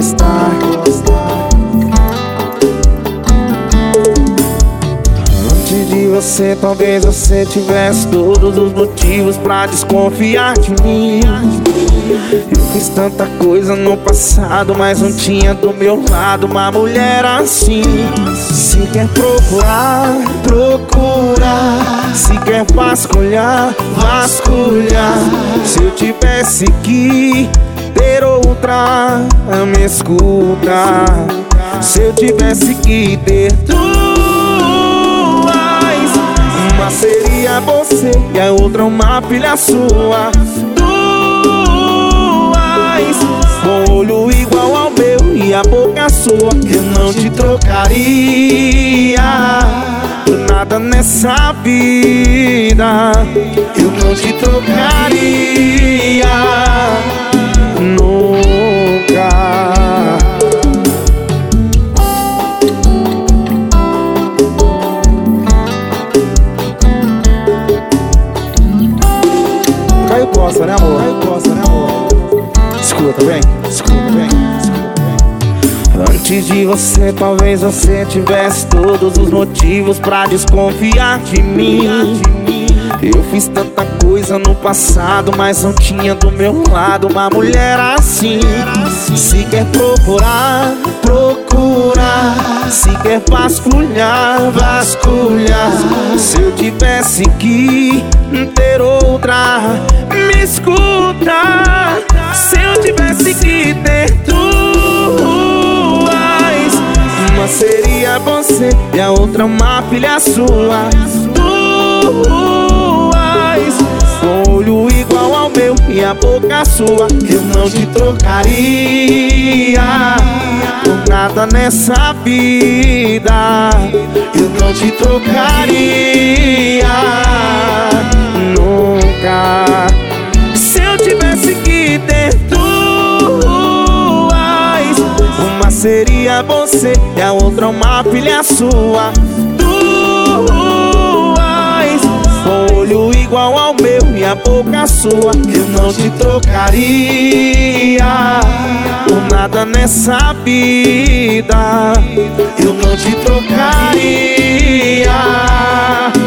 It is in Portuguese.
gosta. Antes de você, talvez você tivesse todos os motivos pra desconfiar de mim. Eu fiz tanta coisa no passado, mas não tinha do meu lado uma mulher assim. Se quer procurar, procura. Se quer vasculhar, vasculhar. Se eu tivesse que ter outra, me escuta. Se eu tivesse que ter duas, uma seria você e a outra uma filha sua. Com olho igual ao meu e a boca sua, eu não te trocaria por nada nessa vida. Eu não te trocaria nunca. Caio Costa, né amor? Caio Costa, né amor? Escuta bem, escuta bem, escuta bem. Antes de você, talvez você tivesse todos os motivos pra desconfiar de mim. Eu fiz tanta coisa no passado, mas não tinha do meu lado uma mulher assim. Se quer procurar, procura. Se quer vasculhar, vasculhar. Se eu tivesse que ter outra, me escuta. Se eu tivesse que ter duas, uma seria você e a outra uma filha sua. Duas, com olho igual ao meu e a boca sua, eu não te trocaria por nada nessa vida. Eu não te trocaria nunca. Se eu tivesse que ter duas, uma seria você e a outra uma filha sua. Duas, com olho igual ao meu e a boca sua, eu não te trocaria por nada nessa vida. Eu não te trocaria